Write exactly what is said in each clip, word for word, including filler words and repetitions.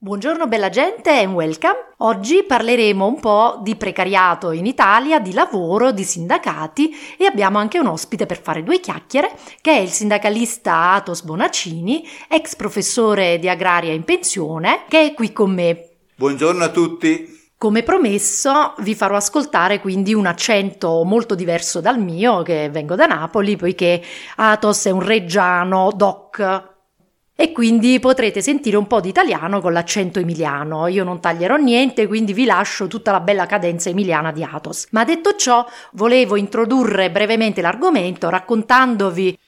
Buongiorno bella gente and welcome. Oggi parleremo un po' di precariato in Italia, di lavoro, di sindacati e abbiamo anche un ospite per fare due chiacchiere che è il sindacalista Athos Bonaccini, ex professore di agraria in pensione, che è qui con me. Buongiorno a tutti. Come promesso vi farò ascoltare quindi un accento molto diverso dal mio, che vengo da Napoli, poiché Athos è un reggiano doc. E quindi potrete sentire un po' di italiano con l'accento emiliano. Io non taglierò niente, quindi vi lascio tutta la bella cadenza emiliana di Athos. Ma detto ciò, volevo introdurre brevemente l'argomento raccontandovi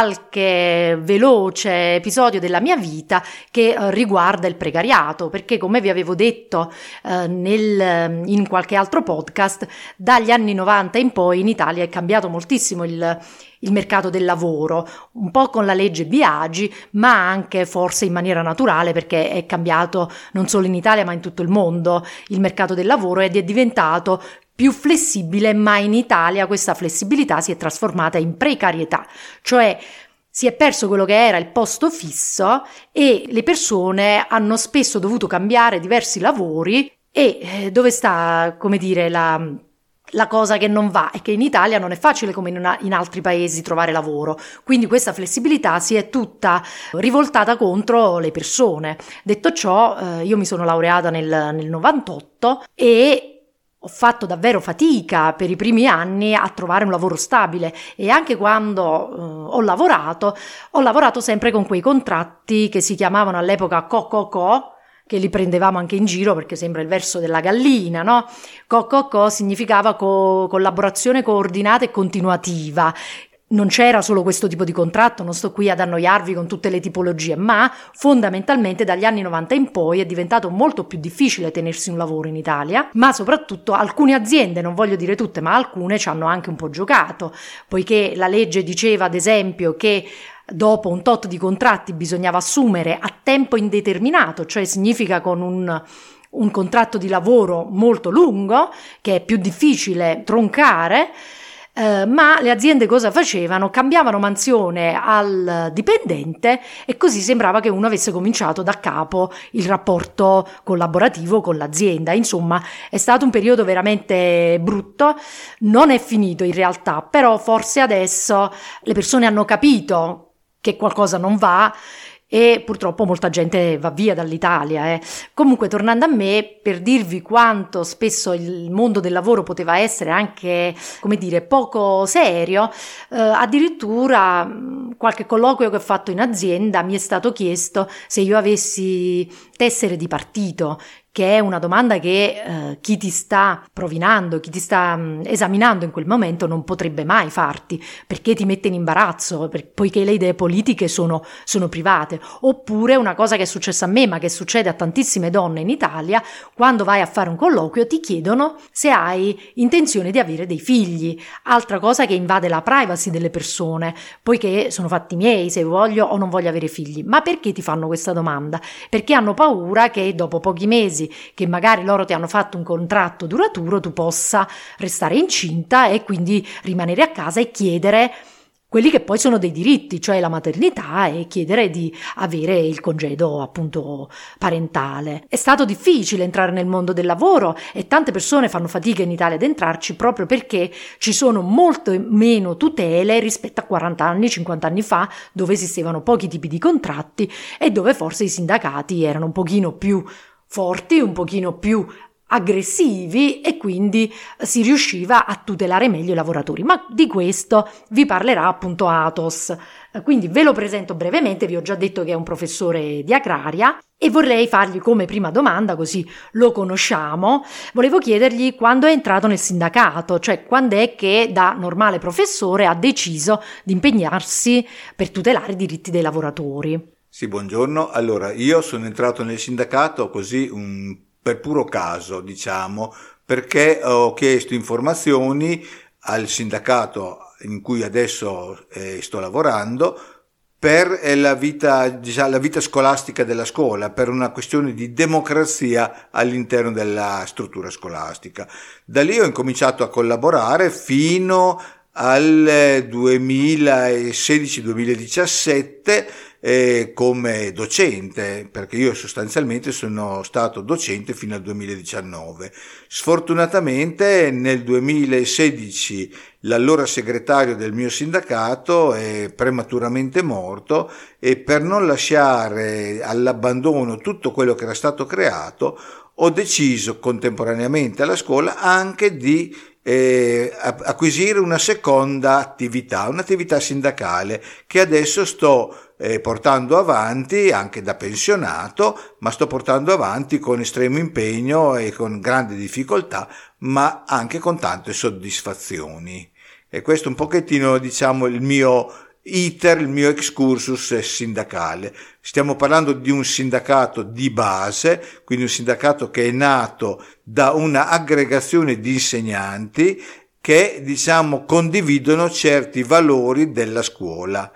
qualche veloce episodio della mia vita che eh, riguarda il precariato, perché come vi avevo detto eh, nel, in qualche altro podcast, dagli anni novanta in poi in Italia è cambiato moltissimo il il mercato del lavoro, un po' con la legge Biagi, ma anche forse in maniera naturale, perché è cambiato non solo in Italia ma in tutto il mondo il mercato del lavoro ed è diventato più flessibile, ma in Italia questa flessibilità si è trasformata in precarietà, cioè si è perso quello che era il posto fisso e le persone hanno spesso dovuto cambiare diversi lavori e eh, dove sta, come dire, la... La cosa che non va è che in Italia non è facile come in, una, in altri paesi trovare lavoro, quindi questa flessibilità si è tutta rivoltata contro le persone. Detto ciò, eh, io mi sono laureata nel, nel novantotto e ho fatto davvero fatica per i primi anni a trovare un lavoro stabile e anche quando eh, ho lavorato, ho lavorato sempre con quei contratti che si chiamavano all'epoca co-co-co, che li prendevamo anche in giro perché sembra il verso della gallina, no? Co-co-co significava co- collaborazione coordinata e continuativa. Non c'era solo questo tipo di contratto, non sto qui ad annoiarvi con tutte le tipologie, ma fondamentalmente dagli anni novanta in poi è diventato molto più difficile tenersi un lavoro in Italia, ma soprattutto alcune aziende, non voglio dire tutte, ma alcune ci hanno anche un po' giocato, poiché la legge diceva ad esempio che dopo un tot di contratti bisognava assumere a tempo indeterminato, cioè significa con un, un contratto di lavoro molto lungo, che è più difficile troncare, eh, ma le aziende cosa facevano? Cambiavano mansione al dipendente e così sembrava che uno avesse cominciato da capo il rapporto collaborativo con l'azienda. Insomma, è stato un periodo veramente brutto, non è finito in realtà, però forse adesso le persone hanno capito che qualcosa non va e purtroppo molta gente va via dall'Italia. Eh. Comunque, tornando a me, per dirvi quanto spesso il mondo del lavoro poteva essere anche, come dire, poco serio, eh, addirittura qualche colloquio che ho fatto in azienda mi è stato chiesto se io avessi tessere di partito, che è una domanda che eh, chi ti sta provinando, chi ti sta mh, esaminando in quel momento non potrebbe mai farti, perché ti mette in imbarazzo, per, poiché le idee politiche sono, sono private. Oppure una cosa che è successa a me, ma che succede a tantissime donne in Italia, quando vai a fare un colloquio ti chiedono se hai intenzione di avere dei figli, altra cosa che invade la privacy delle persone, poiché sono fatti miei se voglio o non voglio avere figli. Ma perché ti fanno questa domanda? Perché hanno paura che dopo pochi mesi che magari loro ti hanno fatto un contratto duraturo tu possa restare incinta e quindi rimanere a casa e chiedere quelli che poi sono dei diritti, cioè la maternità, e chiedere di avere il congedo appunto parentale. È stato difficile entrare nel mondo del lavoro e tante persone fanno fatica in Italia ad entrarci proprio perché ci sono molto meno tutele rispetto a quaranta anni, cinquanta anni fa, dove esistevano pochi tipi di contratti e dove forse i sindacati erano un pochino più forti, un pochino più aggressivi e quindi si riusciva a tutelare meglio i lavoratori. Ma di questo vi parlerà appunto Athos. Quindi ve lo presento brevemente, vi ho già detto che è un professore di agraria e vorrei fargli come prima domanda, così lo conosciamo, volevo chiedergli quando è entrato nel sindacato, cioè quando è che da normale professore ha deciso di impegnarsi per tutelare i diritti dei lavoratori. Sì, buongiorno. Allora, io sono entrato nel sindacato così un, per puro caso, diciamo, perché ho chiesto informazioni al sindacato in cui adesso eh, sto lavorando per eh, la vita, diciamo, la vita scolastica della scuola, per una questione di democrazia all'interno della struttura scolastica. Da lì ho incominciato a collaborare fino al duemilasedici duemiladiciassette virgolette, eh, come docente, perché io sostanzialmente sono stato docente fino al duemiladiciannove. Sfortunatamente nel duemilasedici l'allora segretario del mio sindacato è prematuramente morto e per non lasciare all'abbandono tutto quello che era stato creato ho deciso contemporaneamente alla scuola anche di eh, acquisire una seconda attività, un'attività sindacale che adesso sto eh, portando avanti anche da pensionato, ma sto portando avanti con estremo impegno e con grande difficoltà, ma anche con tante soddisfazioni. E questo è un pochettino, diciamo, il mio iter, il mio excursus sindacale. Stiamo parlando di un sindacato di base, quindi un sindacato che è nato da una aggregazione di insegnanti che, diciamo, condividono certi valori della scuola.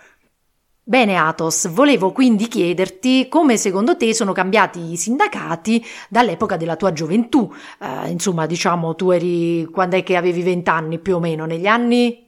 Bene Athos, volevo quindi chiederti come secondo te sono cambiati i sindacati dall'epoca della tua gioventù. Eh, insomma, diciamo, tu eri, quando è che avevi vent'anni più o meno? Negli anni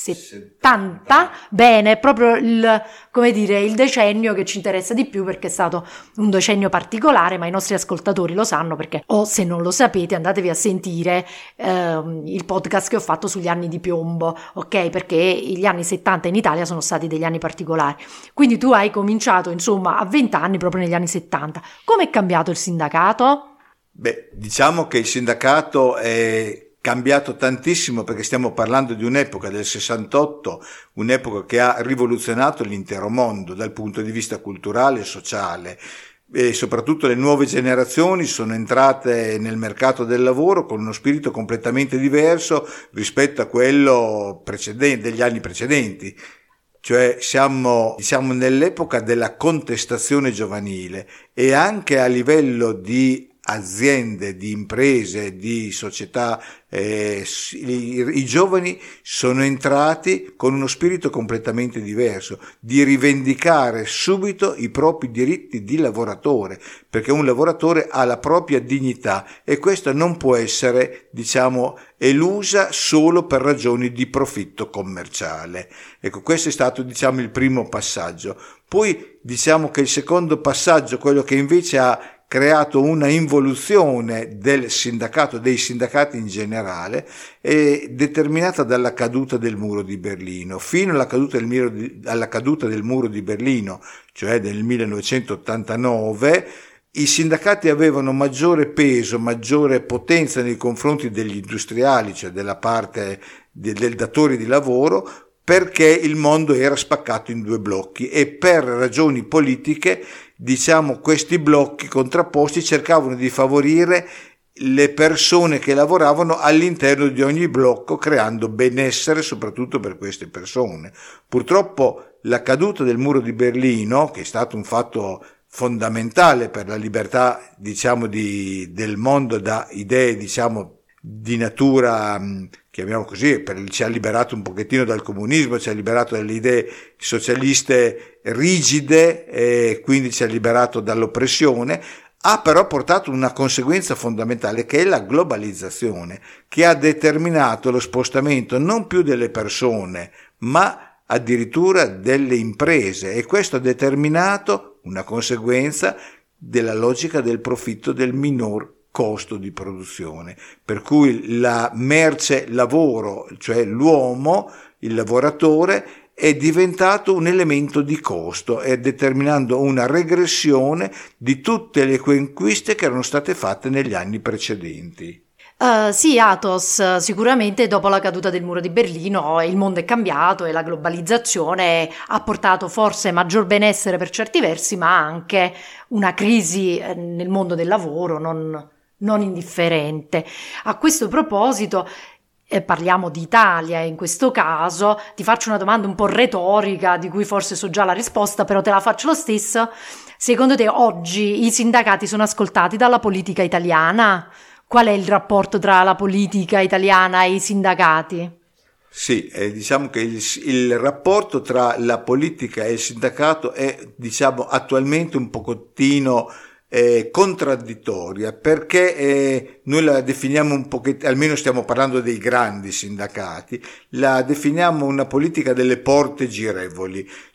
settanta? Bene, è proprio il, come dire, il decennio che ci interessa di più, perché è stato un decennio particolare, ma i nostri ascoltatori lo sanno perché, o se non lo sapete andatevi a sentire eh, il podcast che ho fatto sugli anni di piombo, ok? Perché gli anni settanta in Italia sono stati degli anni particolari. Quindi tu hai cominciato insomma a venti anni proprio negli anni settanta. Come è cambiato il sindacato? Beh, diciamo che il sindacato è cambiato tantissimo, perché stiamo parlando di un'epoca del sessantotto, un'epoca che ha rivoluzionato l'intero mondo dal punto di vista culturale e sociale, e soprattutto le nuove generazioni sono entrate nel mercato del lavoro con uno spirito completamente diverso rispetto a quello precedente, degli anni precedenti. Cioè siamo, siamo nell'epoca della contestazione giovanile, e anche a livello di aziende, di imprese, di società, eh, i, i giovani sono entrati con uno spirito completamente diverso, di rivendicare subito i propri diritti di lavoratore, perché un lavoratore ha la propria dignità e questa non può essere, diciamo, elusa solo per ragioni di profitto commerciale. Ecco, questo è stato, diciamo, il primo passaggio. Poi diciamo che il secondo passaggio, quello che invece ha creato una involuzione del sindacato, dei sindacati in generale, è determinata dalla caduta del muro di Berlino. Fino alla caduta del muro di, alla caduta del muro di Berlino, cioè del millenovecentottantanove, i sindacati avevano maggiore peso, maggiore potenza nei confronti degli industriali, cioè della parte de, del datore di lavoro, perché il mondo era spaccato in due blocchi e per ragioni politiche, diciamo, questi blocchi contrapposti cercavano di favorire le persone che lavoravano all'interno di ogni blocco, creando benessere soprattutto per queste persone. Purtroppo la caduta del muro di Berlino, che è stato un fatto fondamentale per la libertà, diciamo, di, del mondo da idee, diciamo, di natura, chiamiamo così, per, ci ha liberato un pochettino dal comunismo, ci ha liberato dalle idee socialiste rigide e quindi ci ha liberato dall'oppressione, ha però portato una conseguenza fondamentale che è la globalizzazione, che ha determinato lo spostamento non più delle persone, ma addirittura delle imprese, e questo ha determinato una conseguenza della logica del profitto, del minor costo di produzione, per cui la merce lavoro, cioè l'uomo, il lavoratore, è diventato un elemento di costo e determinando una regressione di tutte le conquiste che erano state fatte negli anni precedenti. Uh, sì, Athos, sicuramente dopo la caduta del muro di Berlino il mondo è cambiato e la globalizzazione ha portato forse maggior benessere per certi versi, ma anche una crisi nel mondo del lavoro non, non indifferente. A questo proposito, e parliamo di Italia in questo caso, ti faccio una domanda un po' retorica di cui forse so già la risposta, però te la faccio lo stesso. Secondo te oggi i sindacati sono ascoltati dalla politica italiana? Qual è il rapporto tra la politica italiana e i sindacati? Sì, eh, diciamo che il, il rapporto tra la politica e il sindacato è, diciamo, attualmente un pochettino Eh, contraddittoria, perché eh, noi la definiamo un pochettino, almeno stiamo parlando dei grandi sindacati, la definiamo una politica delle porte girevoli,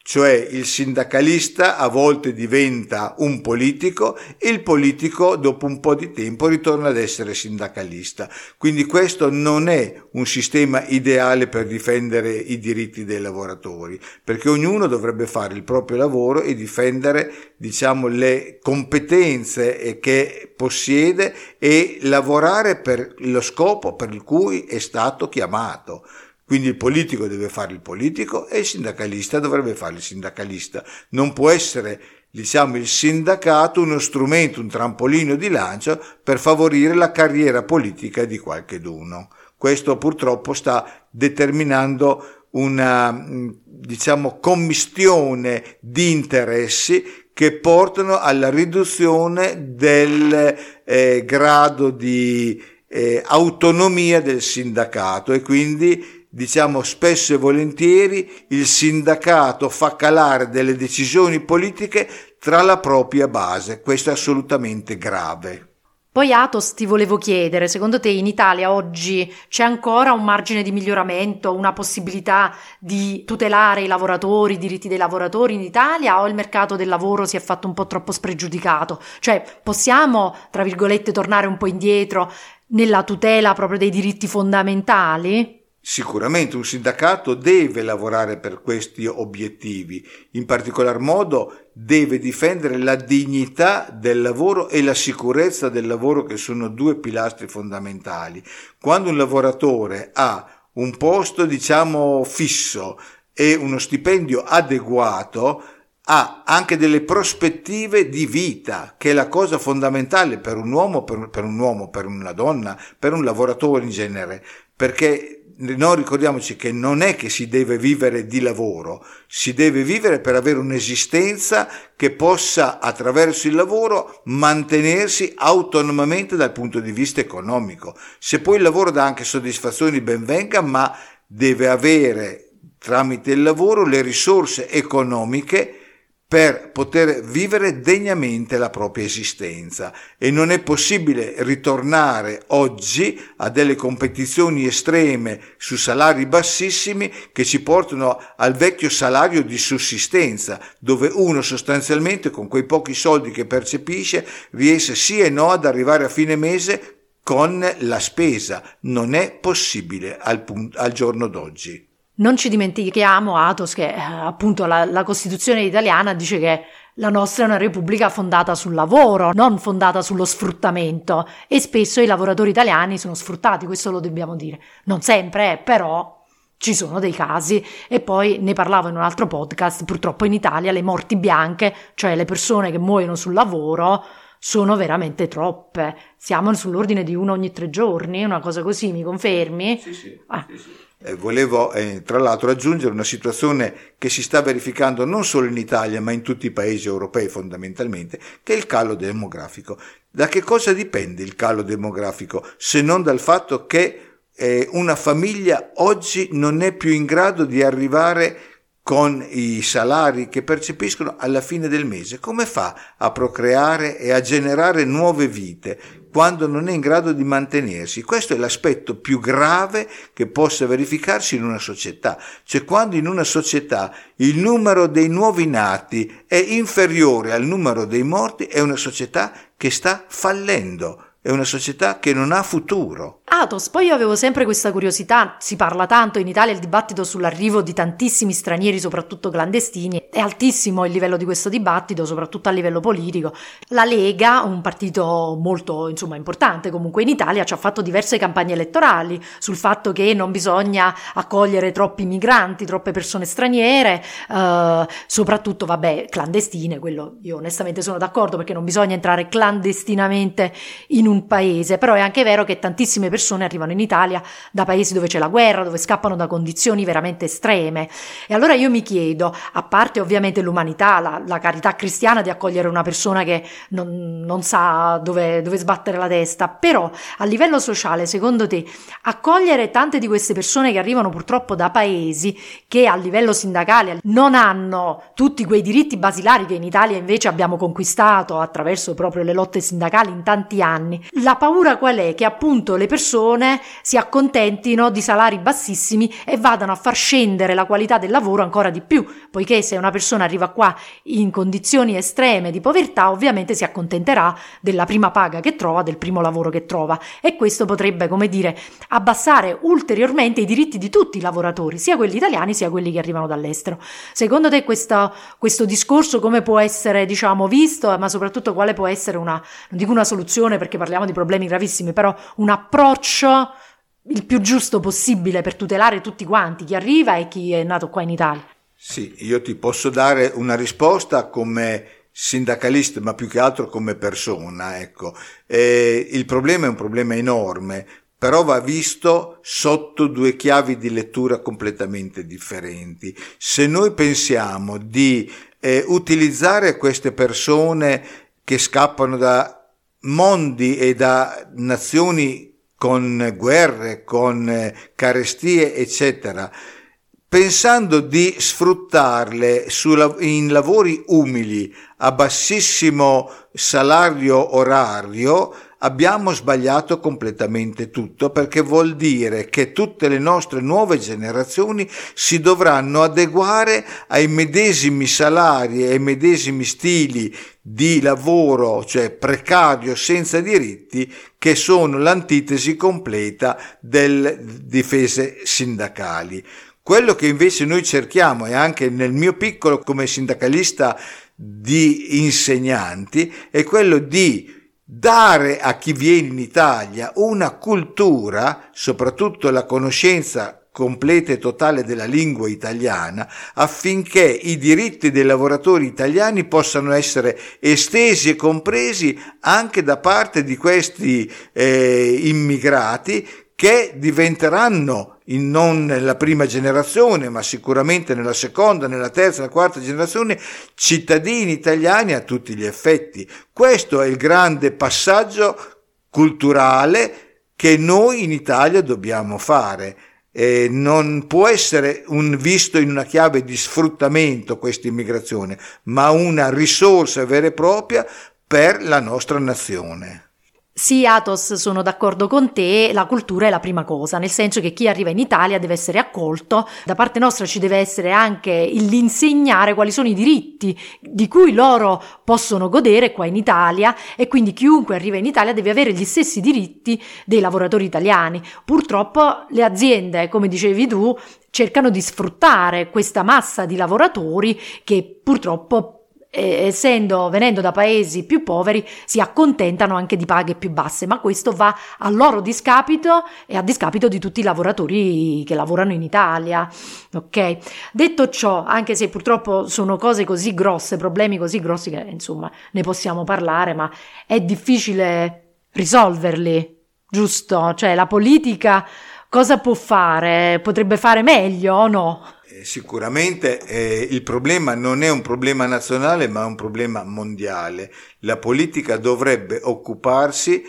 Cioè il sindacalista a volte diventa un politico e il politico dopo un po' di tempo ritorna ad essere sindacalista. Quindi questo non è un sistema ideale per difendere i diritti dei lavoratori, perché ognuno dovrebbe fare il proprio lavoro e difendere, diciamo, le competenze che possiede e lavorare per lo scopo per il cui è stato chiamato. Quindi il politico deve fare il politico e il sindacalista dovrebbe fare il sindacalista. Non può essere, diciamo, il sindacato uno strumento, un trampolino di lancio per favorire la carriera politica di qualcheduno. Questo purtroppo sta determinando una, diciamo, commistione di interessi che portano alla riduzione del eh, grado di eh, autonomia del sindacato e quindi, diciamo, spesso e volentieri il sindacato fa calare delle decisioni politiche tra la propria base. Questo è assolutamente grave. Poi Athos, ti volevo chiedere, secondo te in Italia oggi c'è ancora un margine di miglioramento, una possibilità di tutelare i lavoratori, i diritti dei lavoratori in Italia, o il mercato del lavoro si è fatto un po' troppo spregiudicato? Cioè possiamo, tra virgolette, tornare un po' indietro nella tutela proprio dei diritti fondamentali? Sicuramente un sindacato deve lavorare per questi obiettivi, in particolar modo deve difendere la dignità del lavoro e la sicurezza del lavoro, che sono due pilastri fondamentali. Quando un lavoratore ha un posto, diciamo, fisso e uno stipendio adeguato, ha anche delle prospettive di vita, che è la cosa fondamentale per un uomo, per, per un uomo, per una donna, per un lavoratore in genere, perché noi ricordiamoci che non è che si deve vivere di lavoro, si deve vivere per avere un'esistenza che possa, attraverso il lavoro, mantenersi autonomamente dal punto di vista economico. Se poi il lavoro dà anche soddisfazioni, ben venga, ma deve avere tramite il lavoro le risorse economiche per poter vivere degnamente la propria esistenza, e non è possibile ritornare oggi a delle competizioni estreme su salari bassissimi che ci portano al vecchio salario di sussistenza, dove uno sostanzialmente con quei pochi soldi che percepisce riesce sì e no ad arrivare a fine mese con la spesa. Non è possibile al, punto, al giorno d'oggi. Non ci dimentichiamo, Athos, che eh, appunto la, la Costituzione italiana dice che la nostra è una repubblica fondata sul lavoro, non fondata sullo sfruttamento, e spesso i lavoratori italiani sono sfruttati, questo lo dobbiamo dire. Non sempre, eh, però ci sono dei casi, e poi ne parlavo in un altro podcast, purtroppo in Italia le morti bianche, cioè le persone che muoiono sul lavoro, sono veramente troppe. Siamo sull'ordine di uno ogni tre giorni, una cosa così, mi confermi? Sì, sì, ah. sì, sì. Eh, volevo eh, tra l'altro aggiungere una situazione che si sta verificando non solo in Italia ma in tutti i paesi europei fondamentalmente, che è il calo demografico. Da che cosa dipende il calo demografico se non dal fatto che eh, una famiglia oggi non è più in grado di arrivare con i salari che percepiscono alla fine del mese? Come fa a procreare e a generare nuove vite quando non è in grado di mantenersi? Questo è l'aspetto più grave che possa verificarsi in una società. Cioè, quando in una società il numero dei nuovi nati è inferiore al numero dei morti, è una società che sta fallendo. È una società che non ha futuro. Athos, poi io avevo sempre questa curiosità, si parla tanto in Italia, il dibattito sull'arrivo di tantissimi stranieri, soprattutto clandestini, è altissimo il livello di questo dibattito, soprattutto a livello politico. La Lega, un partito molto, insomma, importante comunque in Italia, ci ha fatto diverse campagne elettorali sul fatto che non bisogna accogliere troppi migranti, troppe persone straniere, eh, soprattutto, vabbè, clandestine, quello io onestamente sono d'accordo, perché non bisogna entrare clandestinamente in un paese, però è anche vero che tantissime persone persone arrivano in Italia da paesi dove c'è la guerra, dove scappano da condizioni veramente estreme. E allora io mi chiedo, a parte ovviamente l'umanità, la, la carità cristiana di accogliere una persona che non, non sa dove, dove sbattere la testa, però a livello sociale, secondo te, accogliere tante di queste persone che arrivano purtroppo da paesi che a livello sindacale non hanno tutti quei diritti basilari che in Italia invece abbiamo conquistato attraverso proprio le lotte sindacali in tanti anni, italiani. La paura qual è? Che appunto le persone si accontentino di salari bassissimi e vadano a far scendere la qualità del lavoro ancora di più, poiché se una persona arriva qua in condizioni estreme di povertà, ovviamente si accontenterà della prima paga che trova, del primo lavoro che trova, e questo potrebbe, come dire, abbassare ulteriormente i diritti di tutti i lavoratori, sia quelli italiani sia quelli che arrivano dall'estero. Secondo te questa, questo discorso come può essere, diciamo, visto, ma soprattutto quale può essere una, non dico una soluzione perché parliamo di problemi gravissimi, però un approccio il più giusto possibile per tutelare tutti quanti, chi arriva e chi è nato qua in Italia? Sì, io ti posso dare una risposta come sindacalista, ma più che altro come persona, ecco. Eh, il problema è un problema enorme, però va visto sotto due chiavi di lettura completamente differenti. Se noi pensiamo di eh, utilizzare queste persone che scappano da mondi e da nazioni con guerre, con eh, carestie, eccetera, pensando di sfruttarle su, in lavori umili a bassissimo salario orario, abbiamo sbagliato completamente tutto, perché vuol dire che tutte le nostre nuove generazioni si dovranno adeguare ai medesimi salari e ai medesimi stili di lavoro, cioè precario, senza diritti, che sono l'antitesi completa delle difese sindacali. Quello che invece noi cerchiamo, e anche nel mio piccolo come sindacalista di insegnanti, è quello di dare a chi viene in Italia una cultura, soprattutto la conoscenza completa e totale della lingua italiana, affinché i diritti dei lavoratori italiani possano essere estesi e compresi anche da parte di questi eh, immigrati che diventeranno, in non nella prima generazione, ma sicuramente nella seconda, nella terza, nella quarta generazione, cittadini italiani a tutti gli effetti. Questo è il grande passaggio culturale che noi in Italia dobbiamo fare. Eh, non può essere un visto in una chiave di sfruttamento questa immigrazione, ma una risorsa vera e propria per la nostra nazione. Sì, Athos, sono d'accordo con te, la cultura è la prima cosa, nel senso che chi arriva in Italia deve essere accolto, da parte nostra ci deve essere anche l'insegnare quali sono i diritti di cui loro possono godere qua in Italia, e quindi chiunque arriva in Italia deve avere gli stessi diritti dei lavoratori italiani. Purtroppo le aziende, come dicevi tu, cercano di sfruttare questa massa di lavoratori che purtroppo, essendo venendo da paesi più poveri, si accontentano anche di paghe più basse, ma questo va a loro discapito e a discapito di tutti i lavoratori che lavorano in Italia. Ok, detto ciò, anche se purtroppo sono cose così grosse, problemi così grossi che insomma ne possiamo parlare, ma è difficile risolverli, giusto? Cioè la politica cosa può fare? Potrebbe fare meglio o no? Sicuramente eh, il problema non è un problema nazionale, ma è un problema mondiale. La politica dovrebbe occuparsi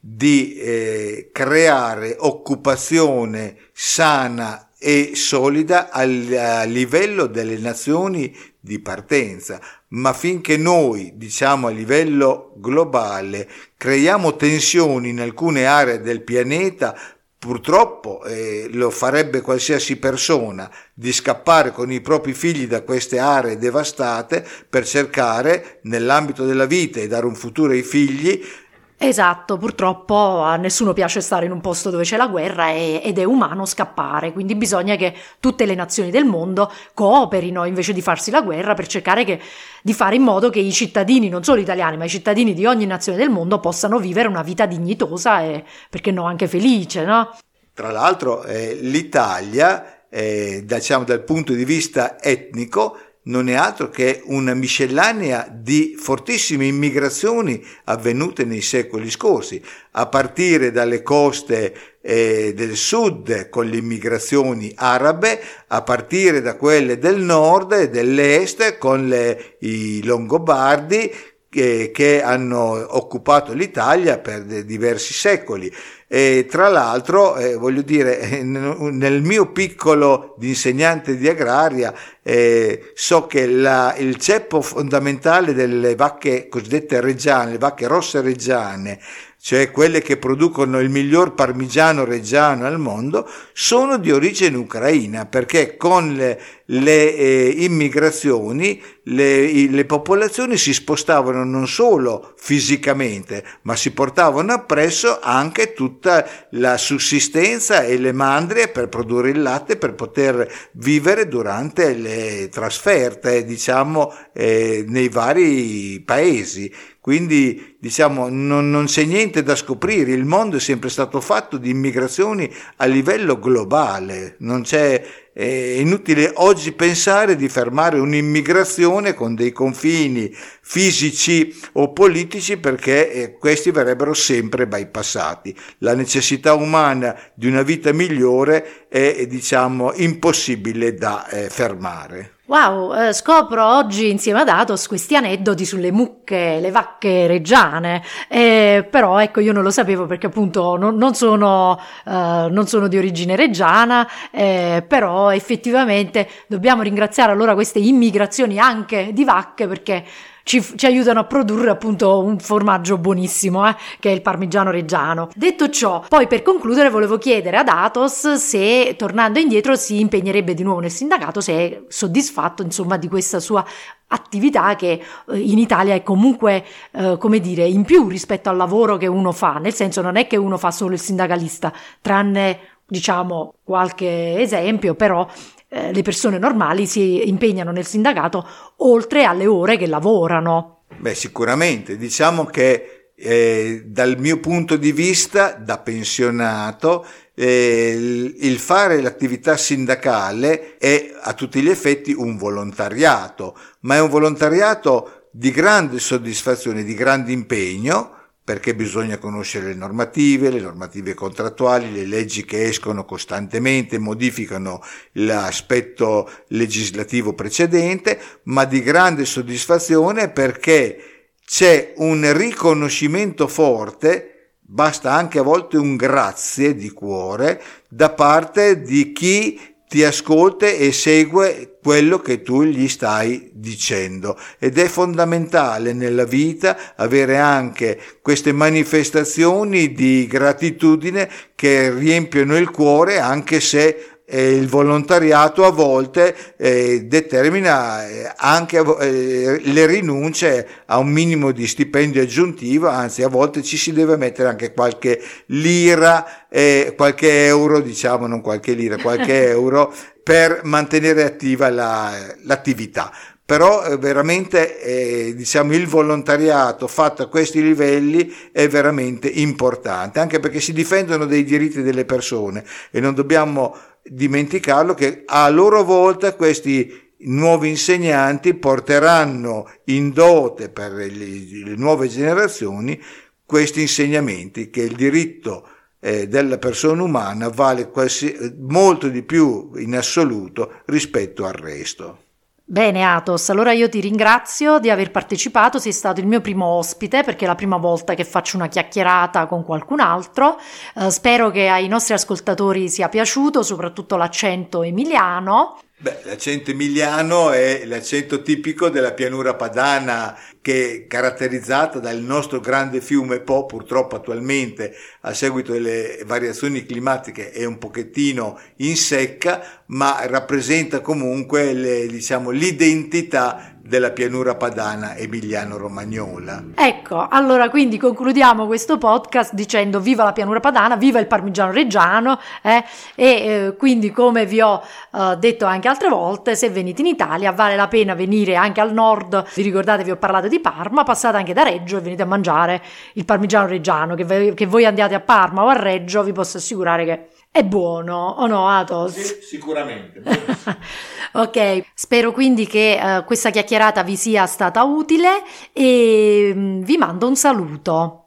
di eh, creare occupazione sana e solida al, a livello delle nazioni di partenza, ma finché noi, diciamo a livello globale, creiamo tensioni in alcune aree del pianeta, purtroppo eh, lo farebbe qualsiasi persona, di scappare con i propri figli da queste aree devastate per cercare nell'ambito della vita e dare un futuro ai figli. Esatto, purtroppo a nessuno piace stare in un posto dove c'è la guerra e, ed è umano scappare, quindi bisogna che tutte le nazioni del mondo cooperino invece di farsi la guerra per cercare che, di fare in modo che i cittadini, non solo italiani, ma i cittadini di ogni nazione del mondo possano vivere una vita dignitosa e, perché no, anche felice, no? Tra l'altro eh, l'Italia, eh, diciamo dal punto di vista etnico, non è altro che una miscellanea di fortissime immigrazioni avvenute nei secoli scorsi, a partire dalle coste eh, del sud con le immigrazioni arabe, a partire da quelle del nord e dell'est con le, i Longobardi eh, che hanno occupato l'Italia per diversi secoli. E tra l'altro, eh, voglio dire, nel mio piccolo di insegnante di agraria, eh, so che la, il ceppo fondamentale delle vacche cosiddette reggiane, le vacche rosse reggiane, cioè quelle che producono il miglior parmigiano reggiano al mondo, sono di origine ucraina, perché con le, le eh, immigrazioni le, le popolazioni si spostavano non solo fisicamente, ma si portavano appresso anche tutta la sussistenza e le mandrie per produrre il latte, per poter vivere durante le trasferte, diciamo, eh, nei vari paesi. Quindi diciamo non, non c'è niente da scoprire, il mondo è sempre stato fatto di immigrazioni a livello globale, non c'è, è inutile oggi pensare di fermare un'immigrazione con dei confini fisici o politici, perché eh, questi verrebbero sempre bypassati. La necessità umana di una vita migliore è, diciamo, impossibile da eh, fermare. Wow, eh, scopro oggi insieme ad Athos questi aneddoti sulle mucche, le vacche reggiane, eh, però ecco io non lo sapevo perché appunto non, non, sono, eh, non sono di origine reggiana, eh, però effettivamente dobbiamo ringraziare allora queste immigrazioni anche di vacche, perché Ci, ci aiutano a produrre appunto un formaggio buonissimo, eh, che è il parmigiano reggiano. Detto ciò, poi per concludere volevo chiedere ad Athos se, tornando indietro, si impegnerebbe di nuovo nel sindacato, se è soddisfatto insomma di questa sua attività che eh, in Italia è comunque eh, come dire in più rispetto al lavoro che uno fa, nel senso non è che uno fa solo il sindacalista, tranne diciamo qualche esempio, però le persone normali si impegnano nel sindacato oltre alle ore che lavorano. Beh, sicuramente, diciamo che eh, dal mio punto di vista da pensionato eh, il, il fare l'attività sindacale è a tutti gli effetti un volontariato, ma è un volontariato di grande soddisfazione, di grande impegno, perché bisogna conoscere le normative, le normative contrattuali, le leggi che escono costantemente, modificano l'aspetto legislativo precedente, ma di grande soddisfazione perché c'è un riconoscimento forte, basta anche a volte un grazie di cuore, da parte di chi ti ascolta e segue quello che tu gli stai dicendo, ed è fondamentale nella vita avere anche queste manifestazioni di gratitudine che riempiono il cuore, anche se eh, il volontariato a volte eh, determina eh, anche eh, le rinunce a un minimo di stipendio aggiuntivo, anzi a volte ci si deve mettere anche qualche lira, eh, qualche euro, diciamo non qualche lira, qualche euro per mantenere attiva la, l'attività. Però eh, veramente eh, diciamo il volontariato fatto a questi livelli è veramente importante, anche perché si difendono dei diritti delle persone e non dobbiamo dimenticarlo che a loro volta questi nuovi insegnanti porteranno in dote per le, le nuove generazioni questi insegnamenti, che il diritto eh, della persona umana vale quasi, molto di più in assoluto rispetto al resto. Bene Athos, allora io ti ringrazio di aver partecipato, sei stato il mio primo ospite perché è la prima volta che faccio una chiacchierata con qualcun altro, eh, spero che ai nostri ascoltatori sia piaciuto, soprattutto l'accento emiliano. Beh, l'accento emiliano è l'accento tipico della pianura padana, che è caratterizzata dal nostro grande fiume Po, purtroppo attualmente a seguito delle variazioni climatiche è un pochettino in secca, ma rappresenta comunque le, diciamo, l'identità della pianura padana emiliano-romagnola. Ecco, allora quindi concludiamo questo podcast dicendo viva la pianura padana, viva il parmigiano reggiano, eh? e eh, quindi come vi ho eh, detto anche altre volte, se venite in Italia vale la pena venire anche al nord, vi ricordate vi ho parlato di Parma, passate anche da Reggio e venite a mangiare il parmigiano reggiano, che, v- che voi andiate a Parma o a Reggio vi posso assicurare che è buono, o no Athos? Sì, sicuramente. Ok, spero quindi che uh, questa chiacchierata vi sia stata utile e um, vi mando un saluto.